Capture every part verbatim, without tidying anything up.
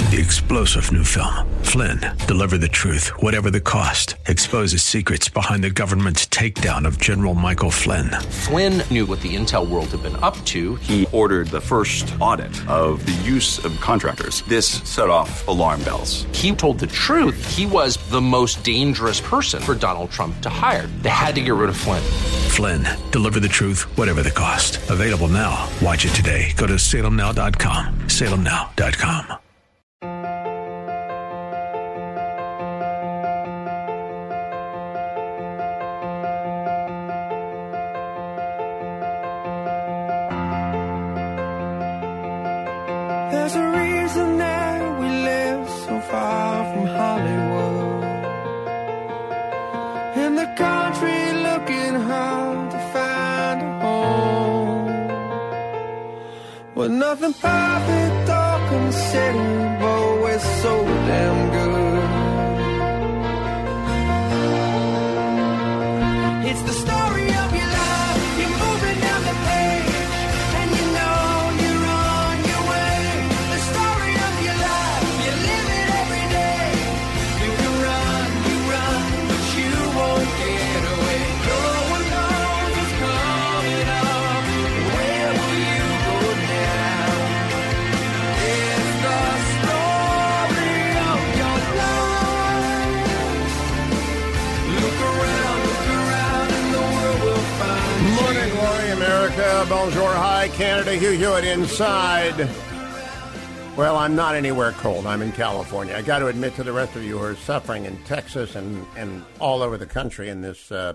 The explosive new film, Flynn, deliver the truth, whatever the cost, exposes secrets behind the government's takedown of General Michael Flynn. Flynn knew what the intel world had been up to. He ordered the first audit of the use of contractors. This set off alarm bells. He told the truth. He was the most dangerous person for Donald Trump to hire. They had to get rid of Flynn. Flynn, deliver the truth, whatever the cost. Available now. Watch it today. Go to salem now dot com. salem now dot com. There's a reason that we live so far from Hollywood, in the country looking hard to find a home, with nothing perfect or considered, but we're so damn good. It's the story of your life, you're moving down the page, and you know you're on your way. The story of your life, you live it every day. You can run, you run, but you won't get away. No one knows what's coming up. Where will you go now? It's the story of your life. Look around, look around, and the world will find you. Morning, glory, America. Bonjour, hi, Canada. Hugh Hewitt inside. Well, I'm not anywhere cold. I'm in California. I got to admit to the rest of you who are suffering in Texas and, and all over the country in this uh,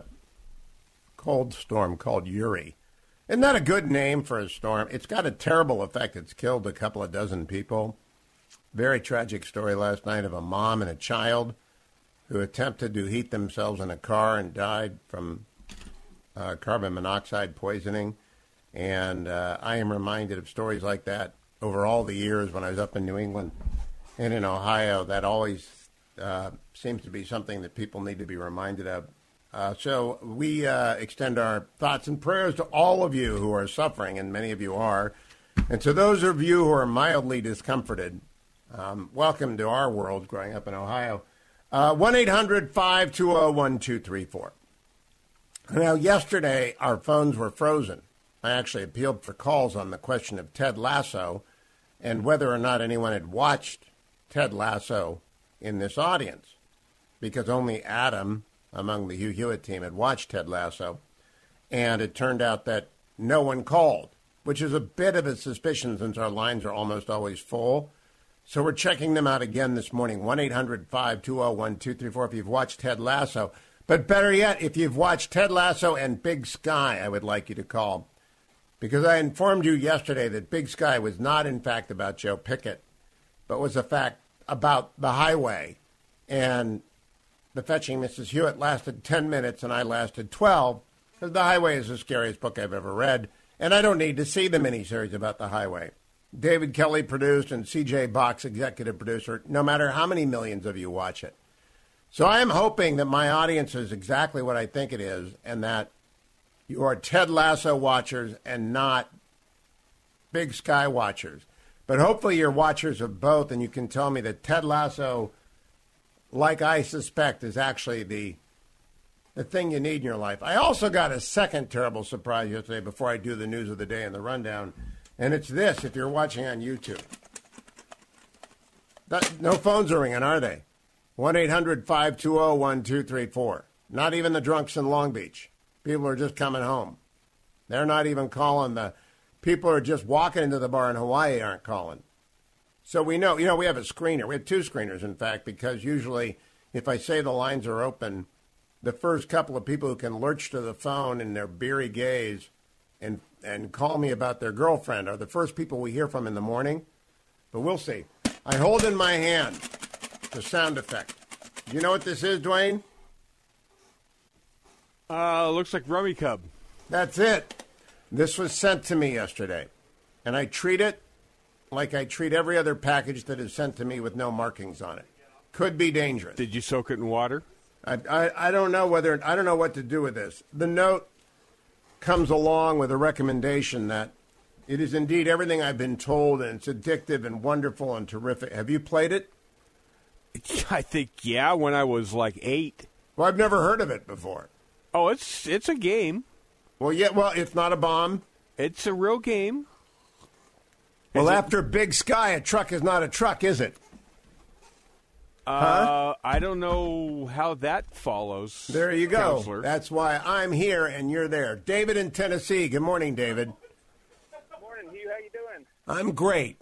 cold storm called Uri. Isn't that a good name for a storm? It's got a terrible effect. It's killed a couple of dozen people. Very tragic story last night of a mom and a child who attempted to heat themselves in a car and died from uh, carbon monoxide poisoning. And uh, I am reminded of stories like that over all the years when I was up in New England and in Ohio. That always uh, seems to be something that people need to be reminded of. Uh, so we uh, extend our thoughts and prayers to all of you who are suffering, and many of you are. And to those of you who are mildly discomforted, um, welcome to our world growing up in Ohio. Uh, one eight hundred five two zero one two three four. Now, yesterday, our phones were frozen. I actually appealed for calls on the question of Ted Lasso and whether or not anyone had watched Ted Lasso in this audience, because only Adam, among the Hugh Hewitt team, had watched Ted Lasso, and it turned out that no one called, which is a bit of a suspicion since our lines are almost always full. So we're checking them out again this morning, one eight hundred five two zero one two three four if you've watched Ted Lasso. But better yet, if you've watched Ted Lasso and Big Sky, I would like you to call. Because I informed you yesterday that Big Sky was not, in fact, about Joe Pickett, but was, a fact, about the highway. And the Fetching Missus Hewitt lasted ten minutes, and I lasted twelve, because The Highway is the scariest book I've ever read, and I don't need to see the miniseries about the highway. David Kelly produced, and C J Box, executive producer, no matter how many millions of you watch it. So I am hoping that my audience is exactly what I think it is, and that you are Ted Lasso watchers and not Big Sky watchers. But hopefully you're watchers of both, and you can tell me that Ted Lasso, like I suspect, is actually the the thing you need in your life. I also got a second terrible surprise yesterday before I do the news of the day and the rundown, and it's this, if you're watching on YouTube. That, no phones are ringing, are they? one eight hundred five two zero one two three four. Not even the drunks in Long Beach. People are just coming home. They're not even calling. The people who are just walking into the bar in Hawaii aren't calling. So we know, you know, we have a screener. We have two screeners, in fact, because usually if I say the lines are open, the first couple of people who can lurch to the phone in their beery gaze and, and call me about their girlfriend are the first people we hear from in the morning. But we'll see. I hold in my hand the sound effect. Do you know what this is, Dwayne? Uh, looks like Rummy Cub. That's it. This was sent to me yesterday, and I treat it like I treat every other package that is sent to me with no markings on it. Could be dangerous. Did you soak it in water? I, I, I don't know whether I don't know what to do with this. The note comes along with a recommendation that It is indeed everything I've been told, and it's addictive and wonderful and terrific. Have you played it? I think, yeah, when I was like eight. Well, I've never heard of it before. Oh, it's it's a game. Well, yeah, well, it's not a bomb. It's a real game. Well, Is it- after Big Sky, a truck is not a truck, is it? Uh, Huh? I don't know how that follows. There you go. Counselor. That's why I'm here and you're there. David in Tennessee. Good morning, David. Good morning, Hugh. How you doing? I'm great.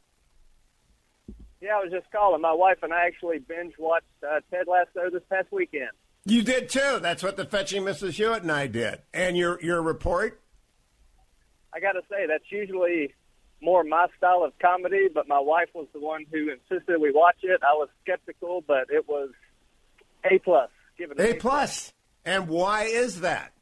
Yeah, I was just calling. My wife and I actually binge watched uh, Ted Lasso this past weekend. You did too. That's what the fetching Missus Hewitt and I did. And your your report? I got to say, that's usually more my style of comedy, but my wife was the one who insisted we watch it. I was skeptical, but it was A plus. Give it an A plus. And why is that?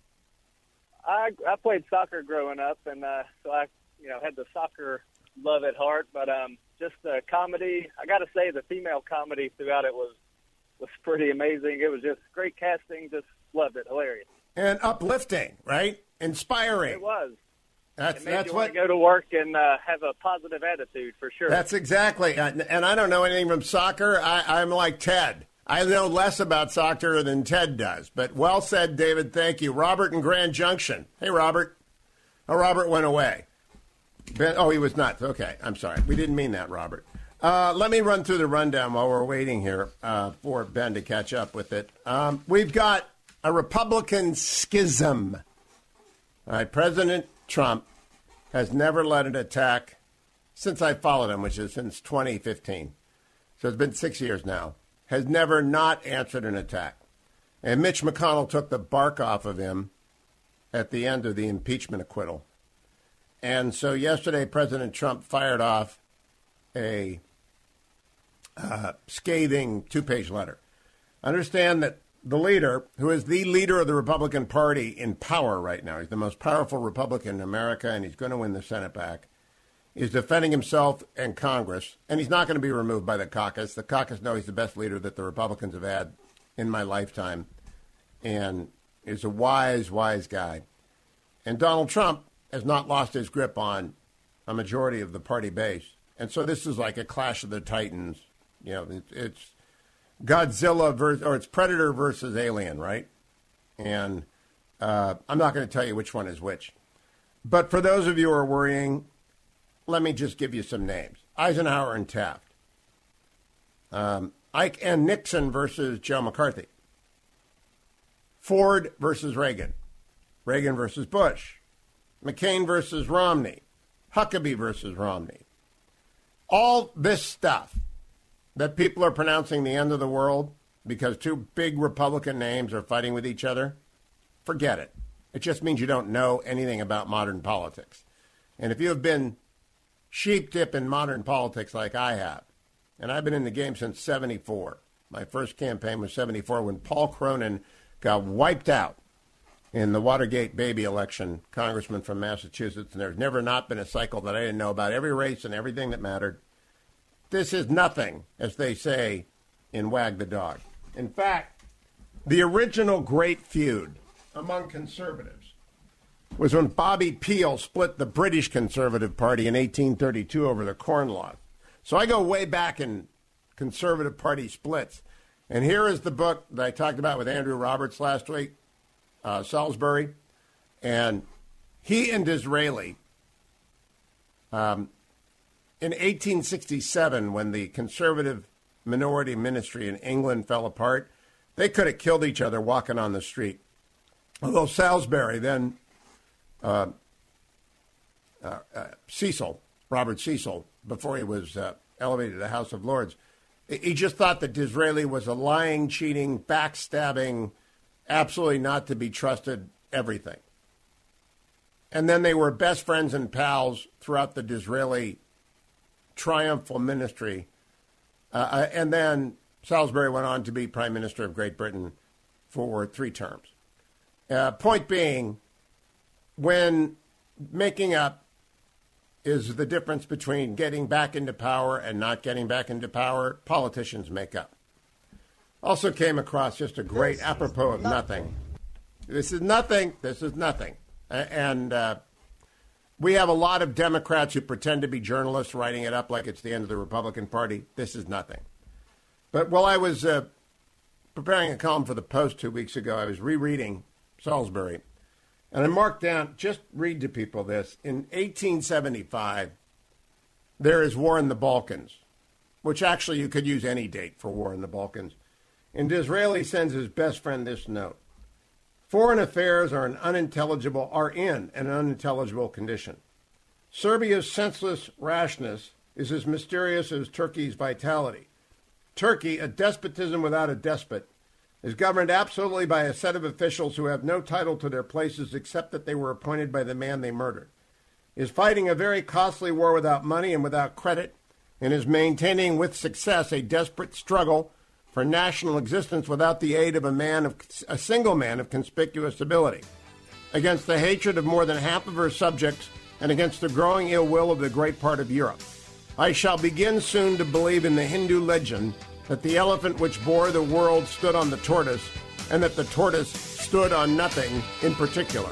I I played soccer growing up, and uh, so I you know had the soccer love at heart. But um, just the comedy, I got to say, the female comedy throughout it was was pretty amazing. It was just great casting. Just loved it. Hilarious. And uplifting, right? Inspiring. It was. That's It made that's you what want to go to work and uh, have a positive attitude for sure. That's exactly. And and I don't know anything from soccer. I, I'm like Ted. I know less about soccer than Ted does. But well said, David. Thank you. Robert in Grand Junction. Hey, Robert. Oh, Robert went away. Ben, oh, he was not. Okay, I'm sorry. We didn't mean that, Robert. Uh, let me run through the rundown while we're waiting here uh, for Ben to catch up with it. Um, we've got a Republican schism. All right, President Trump has never led an attack since I followed him, which is since twenty fifteen. So it's been six years now. Has never not answered an attack. And Mitch McConnell took the bark off of him at the end of the impeachment acquittal. And so yesterday, President Trump fired off a uh, scathing two-page letter. Understand that the leader, who is the leader of the Republican Party in power right now, he's the most powerful Republican in America, and he's going to win the Senate back, is defending himself and Congress, and he's not going to be removed by the caucus. The caucus know he's the best leader that the Republicans have had in my lifetime, and is a wise, wise guy. And Donald Trump has not lost his grip on a majority of the party base. And so this is like a clash of the titans. You know, it, it's Godzilla versus, or it's Predator versus Alien, right? And uh, I'm not going to tell you which one is which. But for those of you who are worrying, let me just give you some names. Eisenhower and Taft. Um, Ike and Nixon versus Joe McCarthy. Ford versus Reagan. Reagan versus Bush. McCain versus Romney. Huckabee versus Romney. All this stuff that people are pronouncing the end of the world because two big Republican names are fighting with each other, forget it. It just means you don't know anything about modern politics. And if you have been sheep dip in modern politics like I have, and I've been in the game since seventy-four. My first campaign was seventy-four when Paul Cronin got wiped out in the Watergate baby election, congressman from Massachusetts, and there's never not been a cycle that I didn't know about every race and everything that mattered. This is nothing, as they say in Wag the Dog. In fact, the original great feud among conservatives was when Bobby Peel split the British Conservative Party in eighteen thirty-two over the Corn Laws. So I go way back in Conservative Party splits. And here is the book that I talked about with Andrew Roberts last week, uh, Salisbury. And he and Disraeli, um, in eighteen sixty-seven, when the conservative minority ministry in England fell apart, they could have killed each other walking on the street. Although Salisbury then, uh, uh, uh, Cecil, Robert Cecil, before he was uh, elevated to the House of Lords, he just thought that Disraeli was a lying, cheating, backstabbing, absolutely not to be trusted everything. And then they were best friends and pals throughout the Disraeli triumphal ministry. Uh, and then Salisbury went on to be Prime Minister of Great Britain for three terms. Uh, point being, when making up is the difference between getting back into power and not getting back into power, politicians make up. Also came across just a great this apropos of nothing. nothing. This is nothing. This is nothing. And uh, We have a lot of Democrats who pretend to be journalists writing it up like it's the end of the Republican Party. This is nothing. But while I was uh, preparing a column for the Post two weeks ago, I was rereading Salisbury. And I marked down, just read to people this. In eighteen seventy-five, there is war in the Balkans, which actually you could use any date for war in the Balkans. And Disraeli sends his best friend this note. Foreign affairs are an unintelligible are in an unintelligible condition. Serbia's senseless rashness is as mysterious as Turkey's vitality. Turkey, a despotism without a despot, is governed absolutely by a set of officials who have no title to their places except that they were appointed by the man they murdered, is fighting a very costly war without money and without credit, and is maintaining with success a desperate struggle for national existence without the aid of a man of a single man of conspicuous ability, against the hatred of more than half of her subjects and against the growing ill will of the great part of Europe. I shall begin soon to believe in the Hindu legend that the elephant which bore the world stood on the tortoise, and that the tortoise stood on nothing in particular.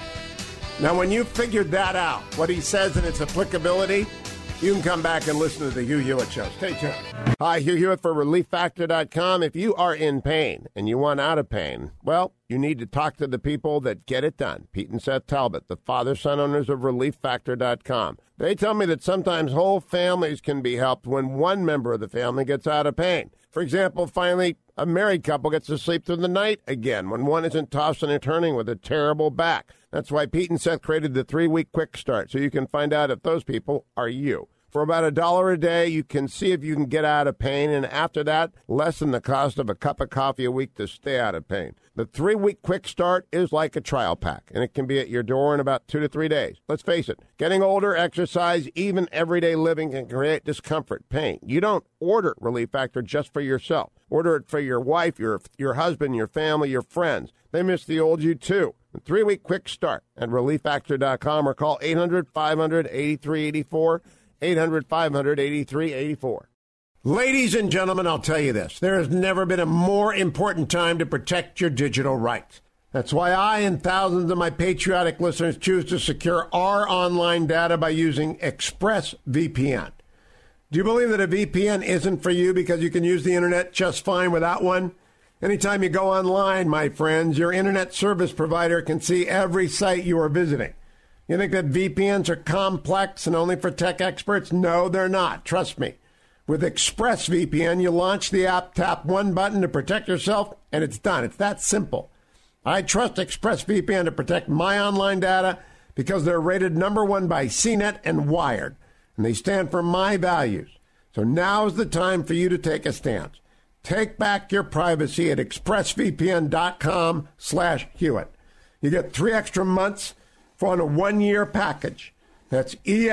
Now, when you figured that out, what he says in its applicability, you can come back and listen to the Hugh Hewitt Show. Stay tuned. Hi, Hugh Hewitt for relief factor dot com. If you are in pain and you want out of pain, well, you need to talk to the people that get it done. Pete and Seth Talbot, the father-son owners of relief factor dot com. They tell me that sometimes whole families can be helped when one member of the family gets out of pain. For example, finally, a married couple gets to sleep through the night again when one isn't tossing and turning with a terrible back. That's why Pete and Seth created the three-week quick start, so you can find out if those people are you. For about a dollar a day, you can see if you can get out of pain, and after that, less than the cost of a cup of coffee a week to stay out of pain. The three-week quick start is like a trial pack, and it can be at your door in about two to three days. Let's face it, getting older, exercise, even everyday living can create discomfort, pain. You don't order Relief Factor just for yourself. Order it for your wife, your your husband, your family, your friends. They miss the old you, too. A three-week quick start at relief factor dot com or call eight hundred, five hundred, eighty-three eighty-four, eight hundred, five hundred, eighty-three eighty-four. Ladies and gentlemen, I'll tell you this. There has never been a more important time to protect your digital rights. That's why I and thousands of my patriotic listeners choose to secure our online data by using ExpressVPN. Do you believe that a V P N isn't for you because you can use the internet just fine without one? Anytime you go online, my friends, your internet service provider can see every site you are visiting. You think that V P Ns are complex and only for tech experts? No, they're not. Trust me. With ExpressVPN, you launch the app, tap one button to protect yourself, and it's done. It's that simple. I trust ExpressVPN to protect my online data because they're rated number one by C net and Wired, and they stand for my values. So now's the time for you to take a stance. Take back your privacy at expressvpn.com slash Hewitt. You get three extra months for a one-year package. That's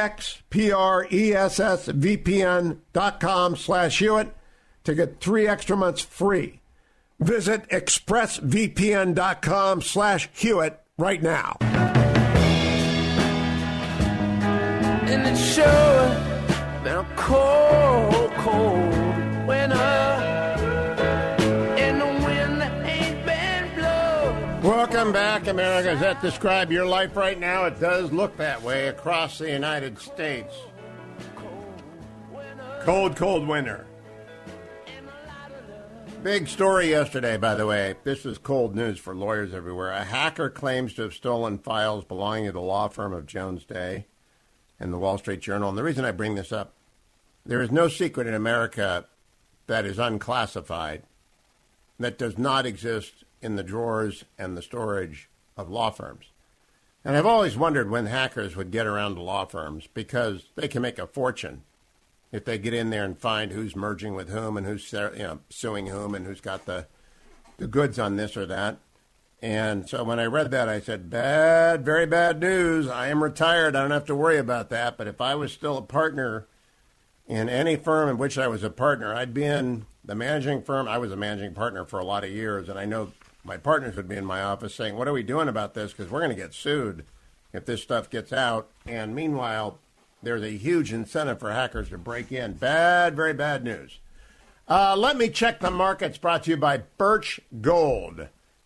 expressvpn.com slash Hewitt to get three extra months free. Visit expressvpn.com slash Hewitt right now. And it's sure been a cold, cold winter. Welcome back, America. Does that describe your life right now? It does look that way across the United States. Cold, cold winter. Big story yesterday, by the way. This is cold news for lawyers everywhere. A hacker claims to have stolen files belonging to the law firm of Jones Day and the Wall Street Journal. And the reason I bring this up, there is no secret in America that is unclassified that does not exist in the drawers and the storage of law firms. And I've always wondered when hackers would get around to law firms because they can make a fortune if they get in there and find who's merging with whom and who's you know, suing whom and who's got the, the goods on this or that. And so when I read that, I said, bad, very bad news. I am retired. I don't have to worry about that. But if I was still a partner in any firm in which I was a partner, I'd be in the managing firm. I was a managing partner for a lot of years, and I know my partners would be in my office saying, what are we doing about this? Because we're going to get sued if this stuff gets out. And meanwhile, there's a huge incentive for hackers to break in. Bad, very bad news. Uh, let me check the markets brought to you by Birch Gold.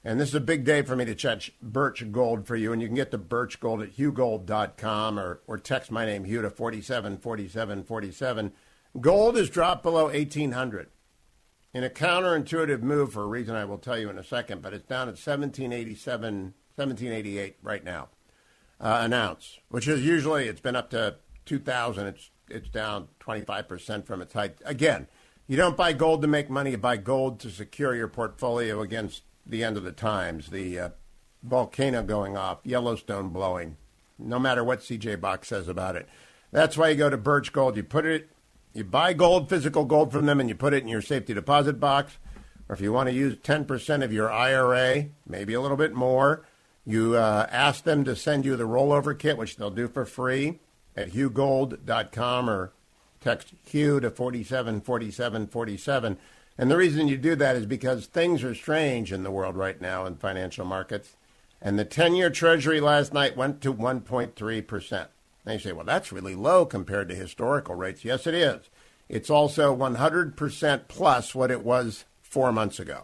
And this is a big day for me to check Birch Gold for you. And you can get the Birch Gold at hugh gold dot com or, or text my name, Hugh, to forty-seven forty-seven forty-seven. Gold is dropped below eighteen hundred. In a counterintuitive move for a reason I will tell you in a second, but it's down at seventeen eighty-seven, seventeen eighty-eight right now, uh, an ounce, which is usually, it's been up to two thousand. It's, it's down twenty-five percent from its height. Again, you don't buy gold to make money. You buy gold to secure your portfolio against the end of the times, the uh, volcano going off, Yellowstone blowing, no matter what C J Box says about it. That's why you go to Birch Gold. You put it, you buy gold, physical gold from them, and you put it in your safety deposit box. Or if you want to use ten percent of your I R A, maybe a little bit more, you uh, ask them to send you the rollover kit, which they'll do for free at hugh gold dot com or text Hugh to forty-seven forty-seven forty-seven. And the reason you do that is because things are strange in the world right now in financial markets. And the ten-year Treasury last night went to one point three percent. Now you say, well, that's really low compared to historical rates. Yes, it is. It's also one hundred percent plus what it was four months ago.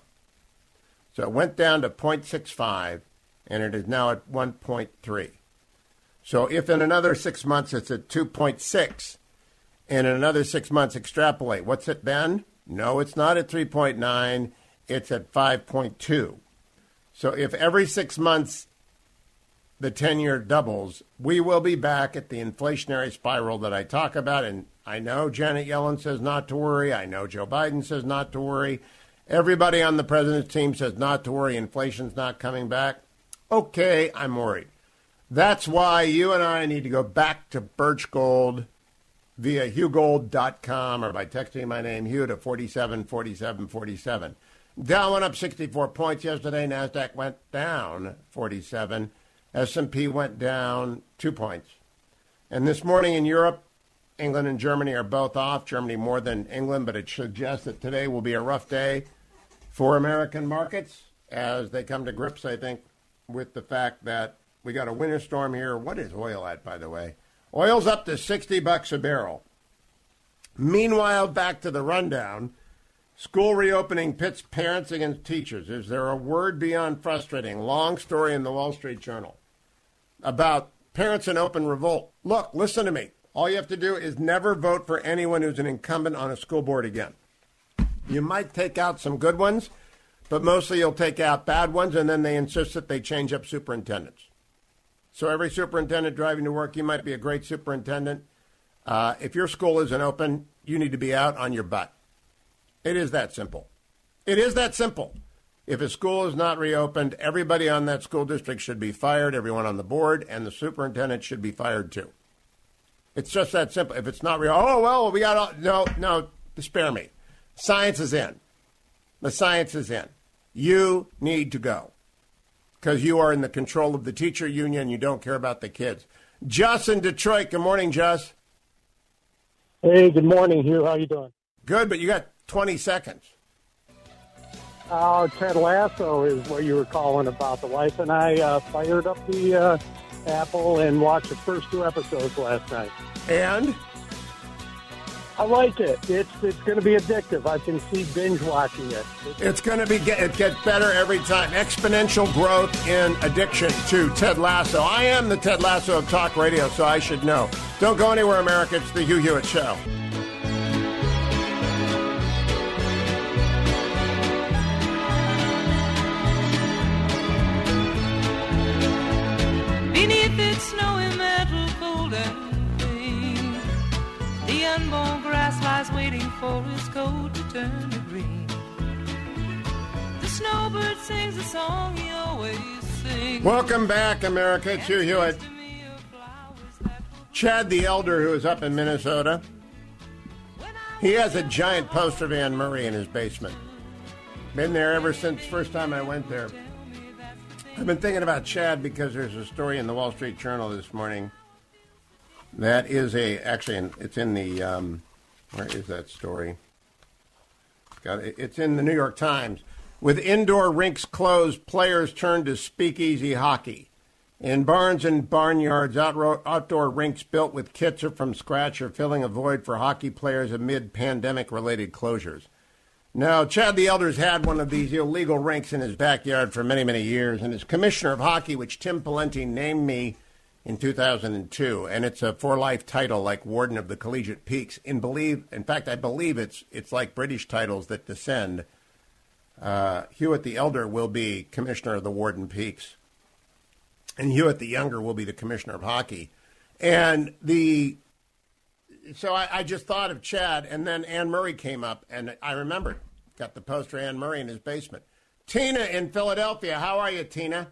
So it went down to zero point six five, and it is now at one point three. So if in another six months it's at two point six, and in another six months extrapolate, what's it then? No, it's not at three point nine. It's at five point two. So if every six months the ten-year doubles, we will be back at the inflationary spiral that I talk about. And I know Janet Yellen says not to worry. I know Joe Biden says not to worry. Everybody on the president's team says not to worry. Inflation's not coming back. Okay, I'm worried. That's why you and I need to go back to Birch Gold via hugh gold dot com or by texting my name, Hugh, to forty-seven forty-seven forty-seven. Dow went up sixty-four points yesterday. NASDAQ went down forty-seven. S and P went down two points. And this morning in Europe, England and Germany are both off. Germany more than England, but it suggests that today will be a rough day for American markets as they come to grips, I think, with the fact that we got a winter storm here. What is oil at, by the way? Oil's up to sixty bucks a barrel. Meanwhile, back to the rundown. School reopening pits parents against teachers. Is there a word beyond frustrating? Long story in the Wall Street Journal about parents in open revolt. Look, listen to me. All you have to do is never vote for anyone who's an incumbent on a school board again. You might take out some good ones, but mostly you'll take out bad ones, and then they insist that they change up superintendents. So every superintendent driving to work, you might be a great superintendent. Uh, if your school isn't open, you need to be out on your butt. It is that simple. It is that simple. If a school is not reopened, everybody on that school district should be fired, everyone on the board, and the superintendent should be fired too. It's just that simple. If it's not real, oh, well, we got all, no, no, spare me. Science is in. The science is in. You need to go because you are in the control of the teacher union. You don't care about the kids. Jus in Detroit. Good morning, Jus. Hey, good morning, Hugh. How you doing? Good, but you got twenty seconds. Uh, Ted Lasso is what you were calling about. The wife and I uh, fired up the uh, Apple and watched the first two episodes last night. And? I like it. It's it's going to be addictive. I can see binge watching it. It's, it's going to be get, it gets better every time. Exponential growth in addiction to Ted Lasso. I am the Ted Lasso of talk radio, so I should know. Don't go anywhere, America. It's the Hugh Hewitt Show. Beneath its snowy mantle cold and clean, the unborn grass lies waiting for its coat to turn to green. The snowbird sings a song he always sings. Welcome back, America. It's Hugh Hewitt. Chad the Elder, who is up in Minnesota, he has a giant poster of Anne Murray in his basement. Been there ever since first time I went there. I've been thinking about Chad because there's a story in the Wall Street Journal this morning. That is a, actually, it's in the, um, where is that story? Got it, it's in the New York Times. With indoor rinks closed, players turn to speakeasy hockey. In barns and barnyards, outdoor rinks built with kits or from scratch are filling a void for hockey players amid pandemic-related closures. No, Chad the Elder's had one of these illegal rinks in his backyard for many, many years, and is commissioner of hockey, which Tim Pawlenty named me in two thousand two, and it's a for-life title like Warden of the Collegiate Peaks. In believe, in fact, I believe it's it's like British titles that descend. Uh, Hewitt the Elder will be commissioner of the Warden Peaks, and Hewitt the Younger will be the commissioner of hockey. And the so I, I just thought of Chad, and then Anne Murray came up, and I remembered. Got the poster of Anne Murray in his basement. Tina in Philadelphia. How are you, Tina?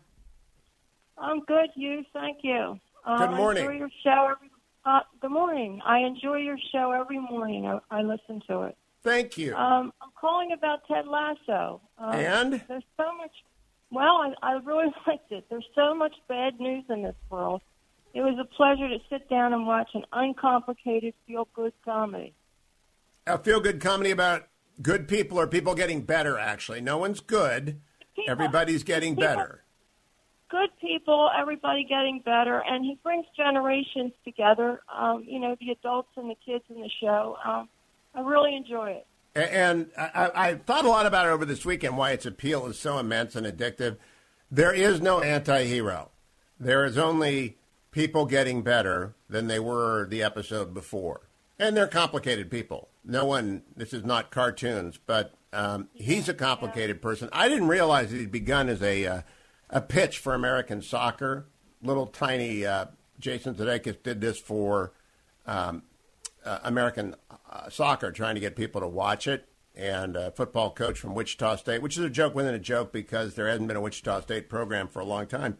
I'm good, you. Thank you. Uh, Good morning. I enjoy your show every, uh, good morning. I enjoy your show every morning. I, I listen to it. Thank you. Um, I'm calling about Ted Lasso. Um, and? There's so much. Well, I, I really liked it. There's so much bad news in this world. It was a pleasure to sit down and watch an uncomplicated, feel-good comedy. A feel-good comedy about good people or people getting better, actually. No one's good. People, Everybody's getting people, better. Good people, everybody getting better, and he brings generations together, um, you know, the adults and the kids in the show. Um, I really enjoy it. And I, I thought a lot about it over this weekend, why its appeal is so immense and addictive. There is no anti-hero. There is only people getting better than they were the episode before. And they're complicated people. No one, this is not cartoons, but um, he's a complicated person. I didn't realize that he'd begun as a uh, a pitch for American soccer. Little tiny uh, Jason Sudeikis did this for um, uh, American uh, soccer, trying to get people to watch it. And a football coach from Wichita State, which is a joke within a joke because there hasn't been a Wichita State program for a long time.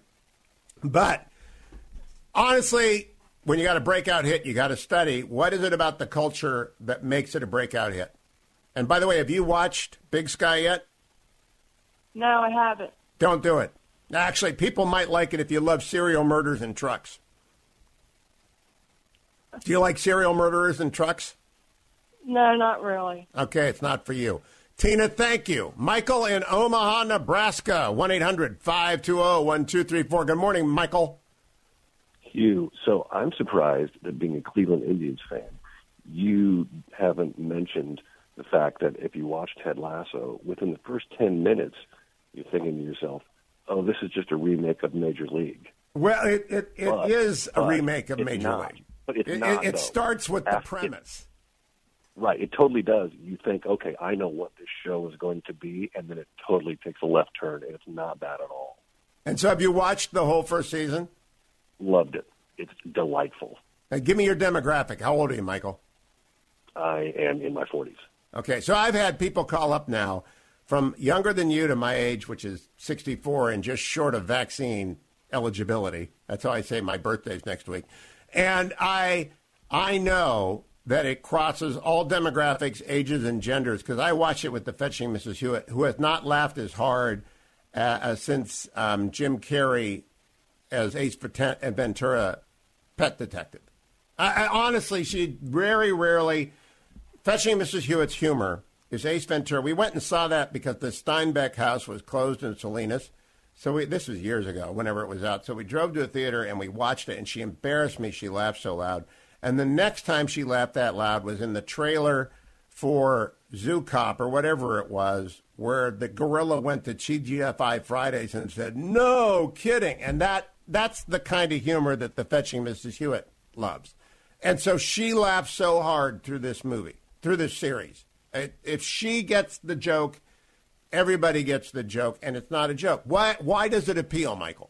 But honestly, when you got a breakout hit, you got to study what is it about the culture that makes it a breakout hit. And by the way, have you watched Big Sky yet? No, I haven't. Don't do it. Actually, people might like it if you love serial murders and trucks. Do you like serial murderers and trucks? No, not really. Okay, it's not for you. Tina, thank you. Michael in Omaha, Nebraska, one eight hundred five two zero one two three four. Good morning, Michael. Hugh, so I'm surprised that being a Cleveland Indians fan, you haven't mentioned the fact that if you watch Ted Lasso, within the first ten minutes, you're thinking to yourself, oh, this is just a remake of Major League. Well, it, it, it but, is a remake of Major not. League. But it's it, not, it, it though. starts with After, the premise. It, right, it totally does. You think, okay, I know what this show is going to be, and then it totally takes a left turn, and it's not that at all. And so have you watched the whole first season? Loved it. It's delightful. Now, give me your demographic. How old are you, Michael? I am in my forties. Okay, so I've had people call up now from younger than you to my age, which is sixty-four and just short of vaccine eligibility. That's how I say my birthday's next week. And I I know that it crosses all demographics, ages, and genders because I watch it with the fetching Missus Hewitt, who has not laughed as hard uh, uh, since um, Jim Carrey as Ace Ventura Pet Detective. I, I honestly, she very rarely, fetching Missus Hewitt's humor is Ace Ventura. We went and saw that because the Steinbeck house was closed in Salinas. So we, this was years ago, whenever it was out. So we drove to a theater and we watched it, and she embarrassed me. She laughed so loud. And the next time she laughed that loud was in the trailer for Zoo Cop or whatever it was, where the gorilla went to T G F I Fridays and said, no kidding. And that that's the kind of humor that the fetching Missus Hewitt loves. And so she laughed so hard through this movie, through this series. If she gets the joke, everybody gets the joke, and it's not a joke. Why Why does it appeal, Michael?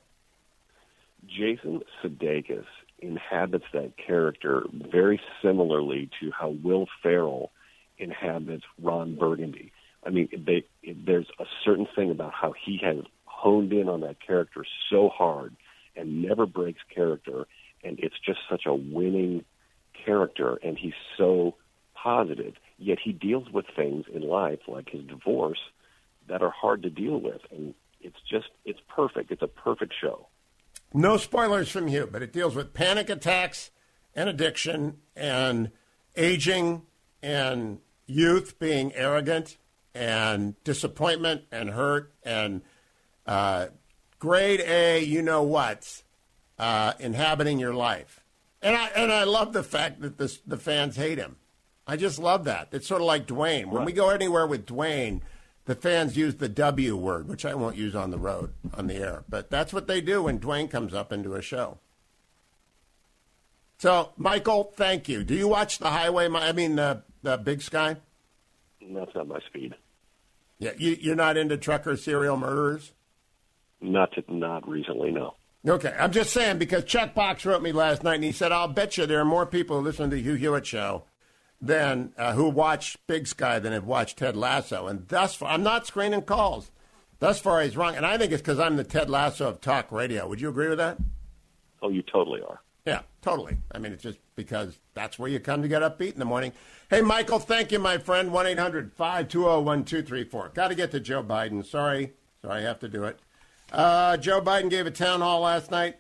Jason Sudeikis inhabits that character very similarly to how Will Ferrell inhabits Ron Burgundy. I mean, they, there's a certain thing about how he has honed in on that character so hard and never breaks character, and it's just such a winning character, and he's so positive, yet he deals with things in life like his divorce that are hard to deal with, and it's just, it's perfect. It's a perfect show. No spoilers from you, but it deals with panic attacks and addiction and aging and youth being arrogant and disappointment and hurt and uh, grade A, you know what, uh, inhabiting your life. And I and I love the fact that this, the fans hate him. I just love that. It's sort of like Dwayne. When Right. we go anywhere with Dwayne, the fans use the W word, which I won't use on the road, on the air. But that's what they do when Dwayne comes up into a show. So, Michael, thank you. Do you watch the Highway, I mean, the, the Big Sky? That's not my speed. Yeah, you, you're not into trucker serial murderers? Not to, not recently, no. Okay, I'm just saying because Chuck Box wrote me last night, and he said, I'll bet you there are more people who listen to the Hugh Hewitt Show than uh, who watch Big Sky than have watched Ted Lasso. And thus far, I'm not screening calls. Thus far, he's wrong. And I think it's because I'm the Ted Lasso of talk radio. Would you agree with that? Oh, you totally are. Yeah, totally. I mean, it's just because that's where you come to get upbeat in the morning. Hey, Michael, thank you, my friend. one eight hundred five two zero one two three four. Got to get to Joe Biden. Sorry. Sorry, I have to do it. Uh, Joe Biden gave a town hall last night.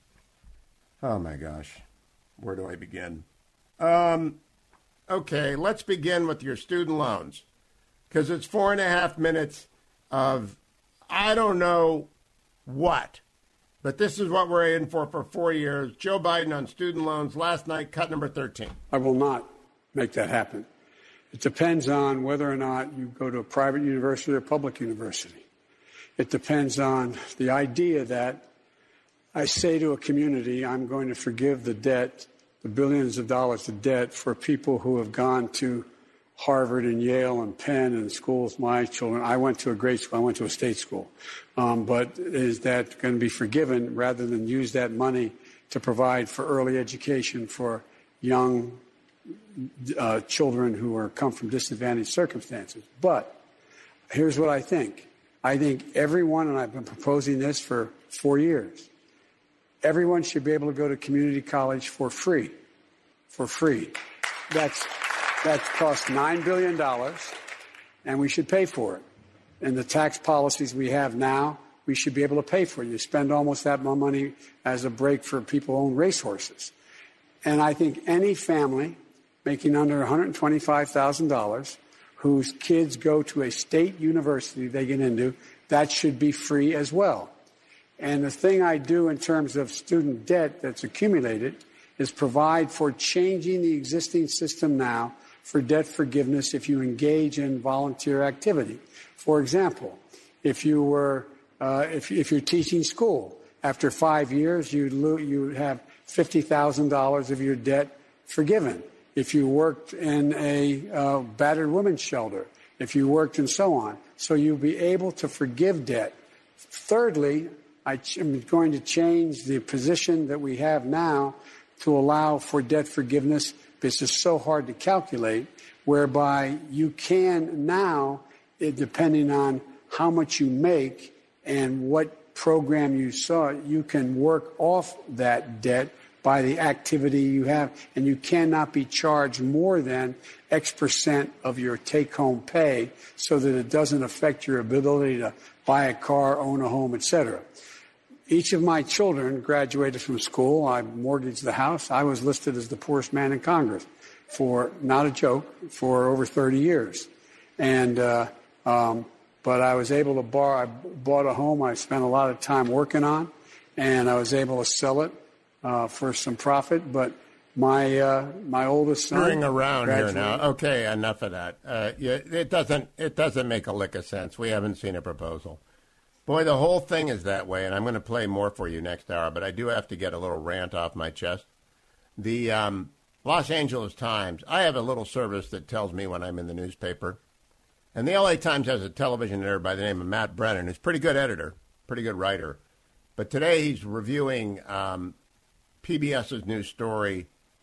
Oh, my gosh. Where do I begin? Um, okay, let's begin with your student loans. Because it's four and a half minutes of, I don't know what. But this is what we're in for for four years. Joe Biden on student loans last night, cut number thirteen. I will not make that happen. It depends on whether or not you go to a private university or public university. It depends on the idea that I say to a community, I'm going to forgive the debt, the billions of dollars of debt for people who have gone to Harvard and Yale and Penn and schools my children. I went to a great school. I went to a state school. Um, but is that going to be forgiven rather than use that money to provide for early education for young uh, children who are come from disadvantaged circumstances? But here's what I think. I think everyone, and I've been proposing this for four years, everyone should be able to go to community college for free. For free. That's that costs nine billion dollars, and we should pay for it. And the tax policies we have now, we should be able to pay for it. You spend almost that much money as a break for people who own racehorses. And I think any family making under one hundred twenty-five thousand dollars whose kids go to a state university they get into, that should be free as well. And the thing I do in terms of student debt that's accumulated is provide for changing the existing system now for debt forgiveness if you engage in volunteer activity. For example, if you were, uh, if, if you're teaching school, after five years, you'd, lo- you'd have fifty thousand dollars of your debt forgiven. If you worked in a uh, battered women's shelter, if you worked and so on. So you'll be able to forgive debt. Thirdly, I am going to change the position that we have now to allow for debt forgiveness. This is so hard to calculate, whereby you can now, it, depending on how much you make and what program you saw, you can work off that debt by the activity you have, and you cannot be charged more than X percent of your take-home pay so that it doesn't affect your ability to buy a car, own a home, et cetera. Each of my children graduated from school. I mortgaged the house. I was listed as the poorest man in Congress for, not a joke, for over thirty years. And, uh, um, but I was able to borrow, I bought a home I spent a lot of time working on, and I was able to sell it uh, for some profit. But my, uh, my oldest son. Screwing around graduated. here now. Okay, enough of that. Uh, yeah, it doesn't, it doesn't make a lick of sense. We haven't seen a proposal. Boy, the whole thing is that way, and I'm going to play more for you next hour, but I do have to get a little rant off my chest. The um, Los Angeles Times, I have a little service that tells me when I'm in the newspaper, and the L A Times has a television editor by the name of Matt Brennan, who's a pretty good editor, pretty good writer. But today he's reviewing um, PBS's new story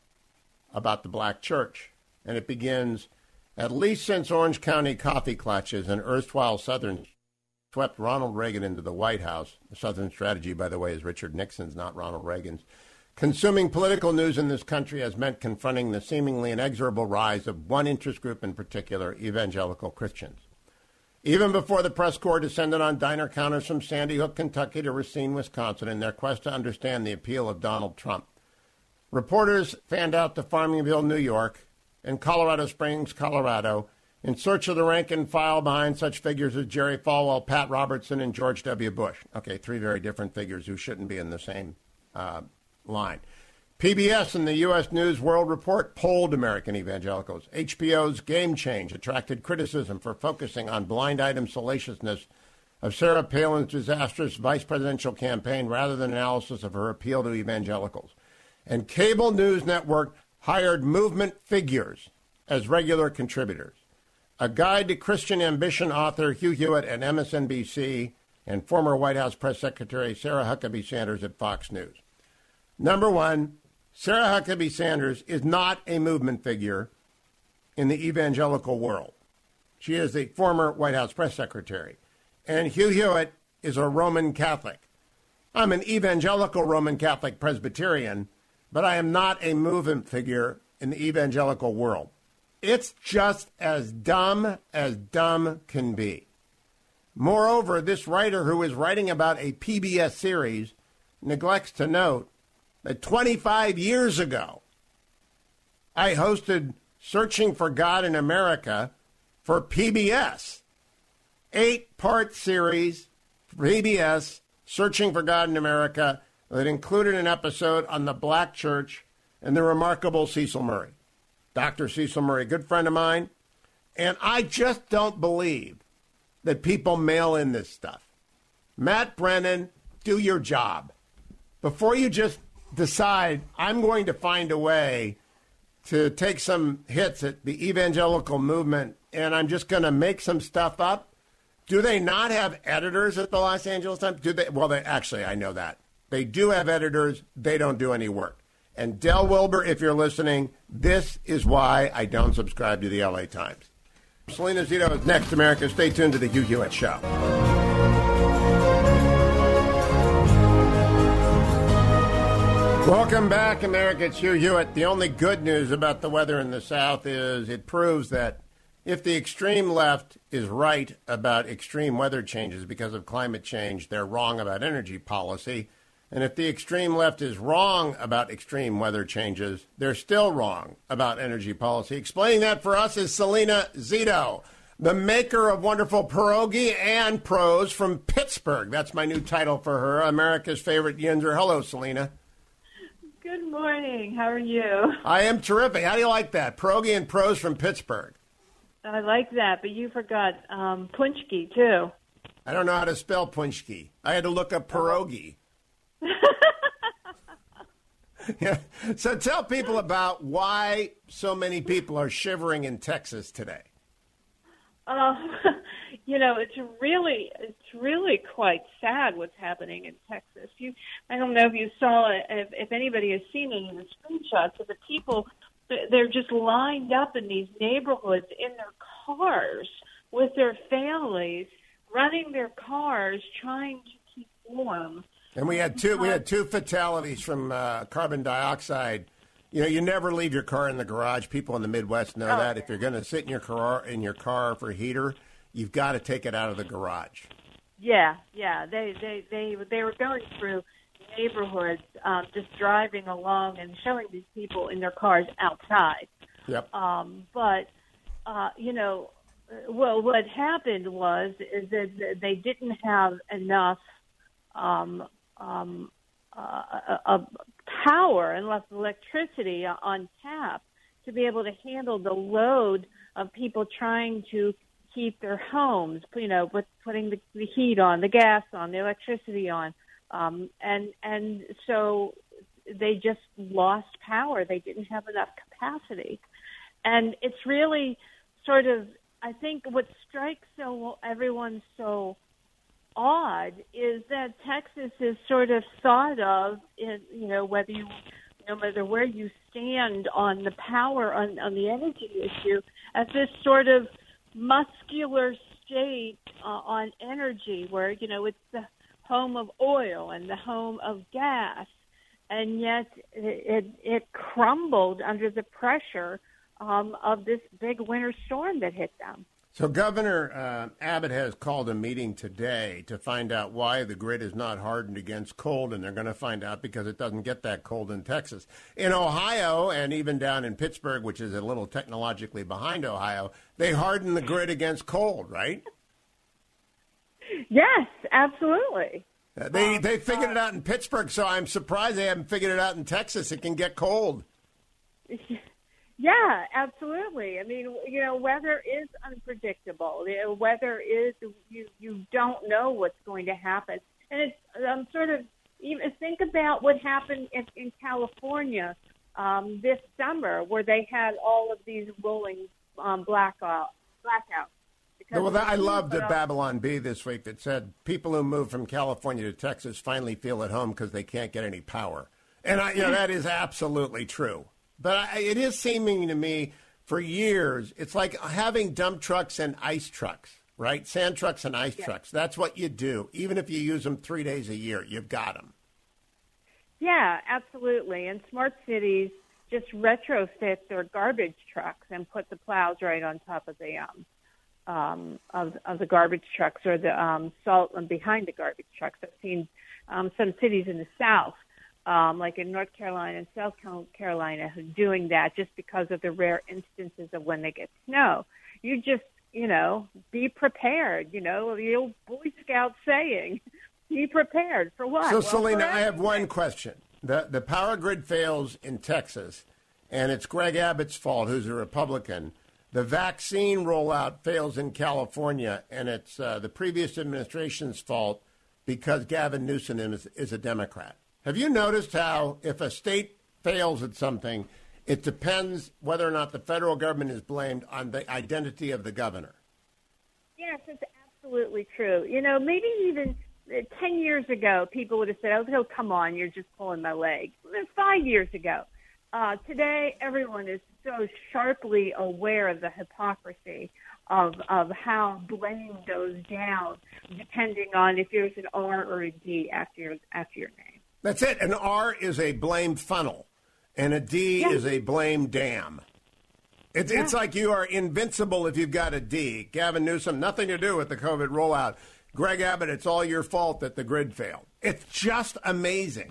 about the black church, and it begins, at least since Orange County coffee clutches and erstwhile Southern swept Ronald Reagan into the White House. The Southern strategy, by the way, is Richard Nixon's, not Ronald Reagan's. Consuming political news in this country has meant confronting the seemingly inexorable rise of one interest group in particular, evangelical Christians. Even before the press corps descended on diner counters from Sandy Hook, Kentucky to Racine, Wisconsin, in their quest to understand the appeal of Donald Trump, reporters fanned out to Farmingville, New York, and Colorado Springs, Colorado, in search of the rank and file behind such figures as Jerry Falwell, Pat Robertson, and George W. Bush. Okay, three very different figures who shouldn't be in the same uh, line. P B S and the U S News World Report polled American evangelicals. H B O's Game Change attracted criticism for focusing on blind item salaciousness of Sarah Palin's disastrous vice presidential campaign rather than analysis of her appeal to evangelicals. And cable news network hired movement figures as regular contributors. A Guide to Christian Ambition author Hugh Hewitt at M S N B C and former White House Press Secretary Sarah Huckabee Sanders at Fox News. Number one, Sarah Huckabee Sanders is not a movement figure in the evangelical world. She is the former White House press secretary. And Hugh Hewitt is a Roman Catholic. I'm an evangelical Roman Catholic Presbyterian, but I am not a movement figure in the evangelical world. It's just as dumb as dumb can be. Moreover, this writer who is writing about a P B S series neglects to note that twenty-five years ago, I hosted Searching for God in America for P B S. Eight-part series, P B S, Searching for God in America, that included an episode on the Black Church and the remarkable Cecil Murray. Doctor Cecil Murray, good friend of mine. And I just don't believe that people mail in this stuff. Matt Brennan, do your job. Before you just decide, I'm going to find a way to take some hits at the evangelical movement and I'm just going to make some stuff up. Do they not have editors at the Los Angeles Times? Do they? Well, they actually, I know that. They do have editors. They don't do any work. And Del Wilbur, if you're listening, this is why I don't subscribe to the L A Times. Selena Zito is next, America. Stay tuned to the Hugh Hewitt Show. Welcome back, America. It's Hugh Hewitt. The only good news about the weather in the South is it proves that if the extreme left is right about extreme weather changes because of climate change, they're wrong about energy policy. And if the extreme left is wrong about extreme weather changes, they're still wrong about energy policy. Explaining that for us is Selena Zito, the maker of wonderful pierogi and prose from Pittsburgh. That's my new title for her, America's favorite yinzer. Hello, Selena. Good morning. How are you? I am terrific. How do you like that? Pierogi and prose from Pittsburgh. I like that, but you forgot um, punchki, too. I don't know how to spell punchki. I had to look up pierogi. Yeah. So tell people about why so many people are shivering in Texas today. Uh, you know, it's really, it's really quite sad what's happening in Texas. You, I don't know if you saw it, if, if anybody has seen any of the screenshots of the people. They're just lined up in these neighborhoods in their cars with their families, running their cars, trying to keep warm. And we had two we had two fatalities from uh, carbon dioxide. You know, you never leave your car in the garage. People in the Midwest know oh, that. If you're going to sit in your car in your car for a heater, you've got to take it out of the garage. Yeah, yeah. They they they they were going through neighborhoods, um, just driving along and showing these people in their cars outside. Yep. Um, but uh, you know, well, what happened was is that they didn't have enough. Um, um, uh, uh, power and less electricity on tap to be able to handle the load of people trying to keep their homes, you know, with putting the, the heat on, the gas on, the electricity on. Um, and, and so they just lost power. They didn't have enough capacity. And it's really sort of, I think what strikes so everyone so odd is that Texas is sort of thought of in, you know, whether you, no matter where you stand on the power, on, on the energy issue, as this sort of muscular state uh, on energy where, you know, it's the home of oil and the home of gas. And yet it, it, it crumbled under the pressure um, of this big winter storm that hit them. So Governor uh, Abbott has called a meeting today to find out why the grid is not hardened against cold, and they're going to find out because it doesn't get that cold in Texas. In Ohio, and even down in Pittsburgh, which is a little technologically behind Ohio, they harden the grid against cold, right? Yes, absolutely. Uh, they they figured it out in Pittsburgh, so I'm surprised they haven't figured it out in Texas. It can get cold. Yeah, absolutely. I mean, you know, weather is unpredictable. You know, weather is you you don't know what's going to happen, and it's um, sort of even think about what happened in, in California um, this summer, where they had all of these rolling um, blackout blackouts. Well, that, I loved the Babylon Bee this week that said people who move from California to Texas finally feel at home because they can't get any power. And I, you know, that is absolutely true. But I, it is seeming to me for years, it's like having dump trucks and ice trucks, right? Sand trucks and ice yeah. trucks. That's what you do. Even if you use them three days a year, you've got them. Yeah, absolutely. And smart cities just retrofit their garbage trucks and put the plows right on top of the um, Um, of, of the garbage trucks or the um, salt behind the garbage trucks. I've seen um, some cities in the South, um, like in North Carolina and South Carolina, who are doing that just because of the rare instances of when they get snow. You just, you know, be prepared, you know, the old Boy Scout saying, be prepared for what? So, well, Selena, I have one question. The, the power grid fails in Texas, and it's Greg Abbott's fault, who's a Republican. The vaccine rollout fails in California, and it's uh, the previous administration's fault because Gavin Newsom is, is a Democrat. Have you noticed how if a state fails at something, it depends whether or not the federal government is blamed on the identity of the governor? Yes, it's absolutely true. You know, maybe even ten years ago, people would have said, oh, come on, you're just pulling my leg. Five years ago. Uh, today, everyone is so sharply aware of the hypocrisy of of how blame goes down, depending on if there's an R or a D after your after your name. That's it. An R is a blame funnel, and a D yeah. is a blame dam. It's yeah. it's like you are invincible if you've got a D. Gavin Newsom, nothing to do with the COVID rollout. Greg Abbott, it's all your fault that the grid failed. It's just amazing.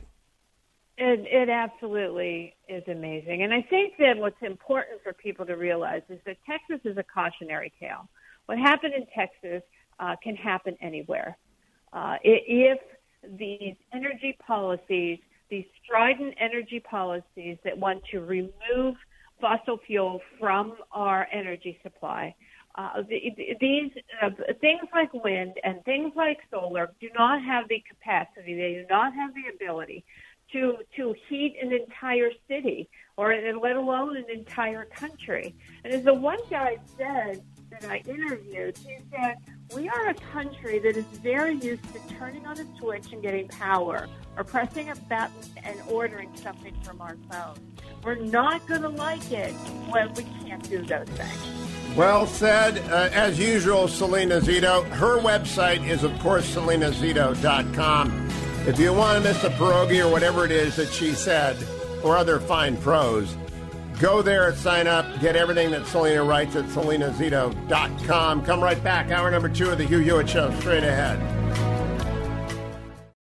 It, it absolutely is amazing. And I think that what's important for people to realize is that Texas is a cautionary tale. What happened in Texas uh, can happen anywhere. Uh, if these energy policies, these strident energy policies that want to remove fossil fuel from our energy supply, uh, the, these uh, things like wind and things like solar do not have the capacity, they do not have the ability to to heat an entire city, or let alone an entire country. And as the one guy said that I interviewed, he said, we are a country that is very used to turning on a switch and getting power, or pressing a button and ordering something from our phone. We're not going to like it when we can't do those things. Well said. Uh, as usual, Selena Zito. Her website is, of course, selena zito dot com. If you want to miss a pierogi or whatever it is that she said, or other fine prose, go there, sign up, get everything that Selena writes at selena zito dot com. Come right back. Hour number two of the Hugh Hewitt Show, straight ahead.